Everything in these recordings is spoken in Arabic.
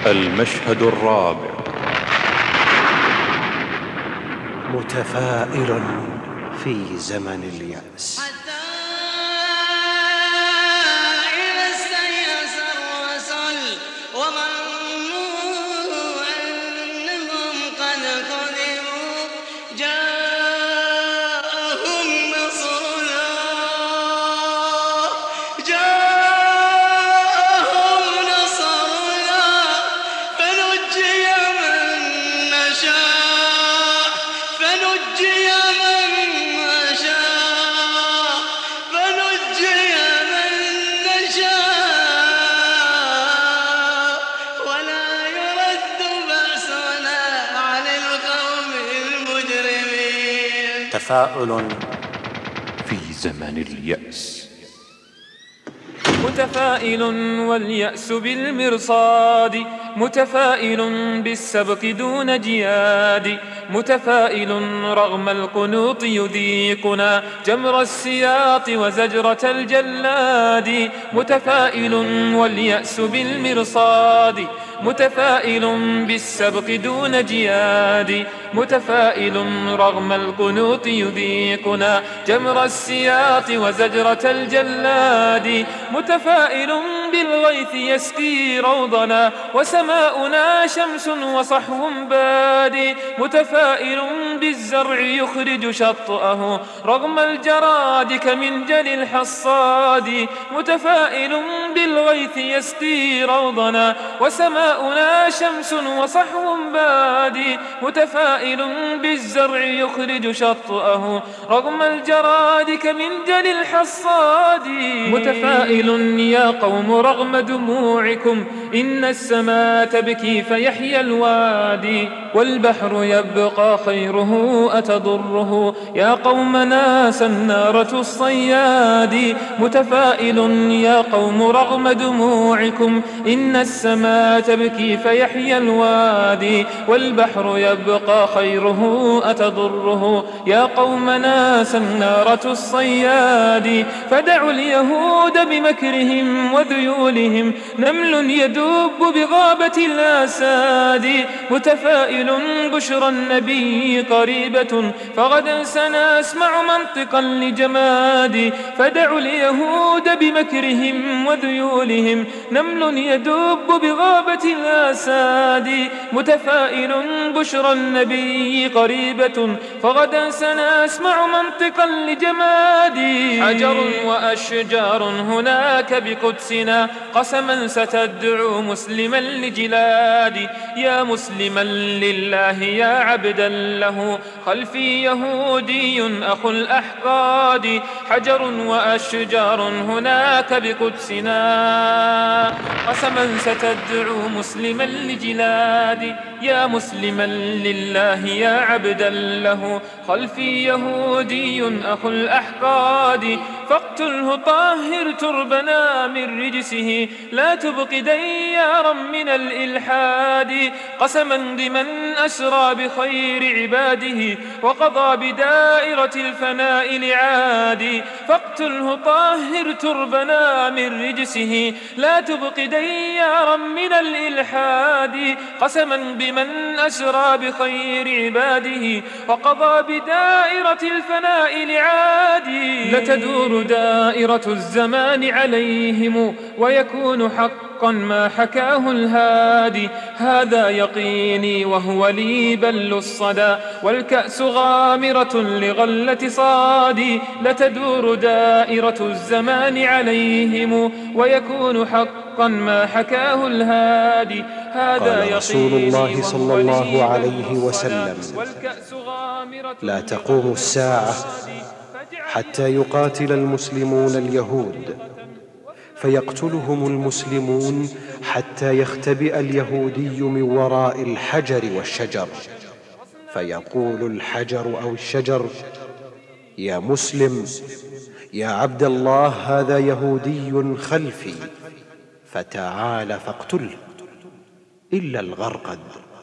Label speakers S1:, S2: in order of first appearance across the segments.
S1: المشهد الرابع.
S2: متفائل في زمن اليأس. تفاؤل في زمن اليأس.
S3: متفائل واليأس بالمرصاد، متفائل بالسبق دون جياد، متفائل رغم القنوط يذيقنا جمر السياط وزجرة الجلاد، متفائل واليأس بالمرصاد، متفائل بالسبق دون جياد، متفائل رغم القنوط يذيقنا جمر السياط وزجرة الجلاد، متفائل بالغيث يسقي روضنا وسماؤنا شمس وصحو بادي، متفائل بالزرع يخرج شطأه رغم الجراد كمنجل الحصاد، متفائل بالغيث يسقي روضنا وسماؤنا شمس وصحو بادي، متفائل بالزرع يخرج شطأه رغم الجراد كمنجل الحصاد، متفائل يا قوم رغم دموعكم إن السماء تبكي فيحيى الوادي، والبحر يبقى خيره أتضره يا قومنا سنارة الصياد، متفائل يا قوم رغم دموعكم إن السماء تبكي فيحيى الوادي، والبحر يبقى خيره أتضره يا قومنا سنارة الصياد، فدعوا اليهود بمكرهم وذيولهم نمل يدب بغابة الأساد، متفائل بشرى النبي قريبة فغدا سنسمع منطقا لجماد، فدعوا اليهود بمكرهم وذيولهم نمل يدب بغابة الأساد، متفائل بشرى النبي قريبة فغدا سنسمع منطقا لجماد، حجر وأشجار هناك بقدسنا قسما ستدعو مسلما لجلاد، يا مسلما لله يا عبدا له خلفي يهودي أخو الأحقاد، حجر وأشجار هناك بقدسنا قسما ستدعو مسلما لجلاد، يا مسلما لله يا عبدا له خلفي يهودي أخو الأحقاد، فاقتله طهر تربنا من رجسه لا تبق ديارا من الإلحاد، قسما بمن أسرى بخير عباده وقضى بدائرة الفناء لعادي، فاقتله طهر تربنا من رجسه لا تبق ديارا من الإلحاد، قسما بمن أسرى بخير عباده وقضى بدائرة الفناء لعادي، لتدور دائرة الزمان عليهم ويكون حقا ما حكاه الهادي، هذا يقيني وهو لي بل الصدى والكأس غامرة لغلة صادي، لتدور دائرة الزمان عليهم ويكون حقا ما حكاه الهادي، هذا
S2: قال رسول الله صلى الله عليه وسلم: لا تقوم الساعة حتى يقاتل المسلمون اليهود فيقتلهم المسلمون حتى يختبئ اليهودي من وراء الحجر والشجر، فيقول الحجر أو الشجر: يا مسلم يا عبد الله هذا يهودي خلفي فتعال فاقتله، إلا الغرقد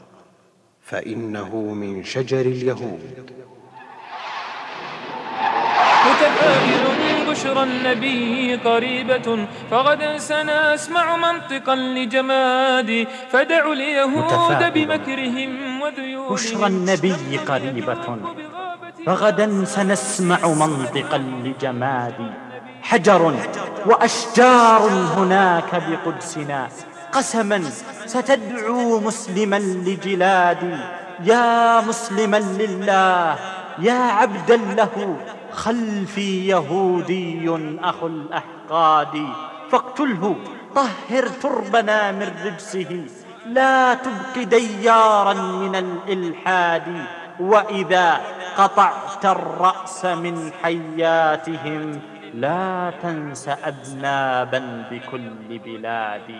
S2: فإنه من شجر اليهود.
S3: متفائل بشرى النبي قريبة فغدا سنسمع منطقا لجماد فدعوا اليهود بمكرهم وذيولهم.
S4: بشرى النبي قريبة فغدا سنسمع منطقا لجماد. حجر وأشجار هناك بقدسنا قسما ستدعو مسلما لجلادي. يا مسلما لله يا عبدا له خلفي يهودي أخو الأحقاد. فاقتله طهر تربنا من رجسه لا تبق ديارا من الإلحاد. وإذا قطعت الرأس من حياتهم لا تنس أذنابا بكل بلاد.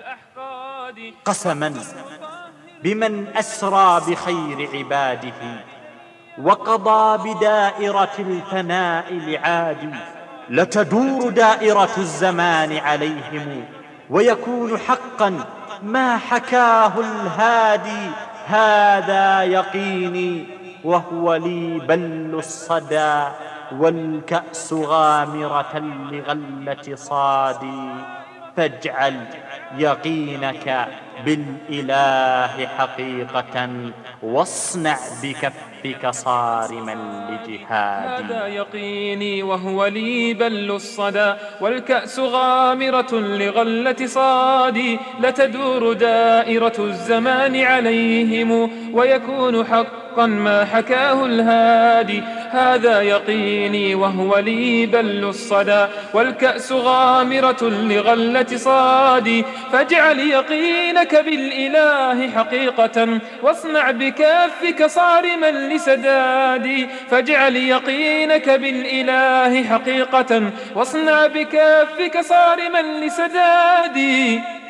S4: قسما بمن أسرى بخير عباده وقضى بدائرة الفناء لعاد. لتدور دائرة الزمان عليهم ويكون حقا ما حكاه الهادي. هذا يقيني وهو لي بل الصدى والكأس غامرة لغلة صادي. فاجعل يقينك بالإله حقيقة واصنع بكفك صارما لجهادي.
S3: هذا يقيني وهو لي بل الصدى والكأس غامرة لغلة صادي. لتدور دائرة الزمان عليهم ويكون حقا ما حكاه الهادي. هذا يقيني وهو لي بل الصدى والكأس غامرة لغلة صادي. فاجعل يقينك بالإله حقيقة واصنع بكفك صارما لسدادي. فاجعل يقينك بالإله حقيقة واصنع بكفك صارما لسدادي.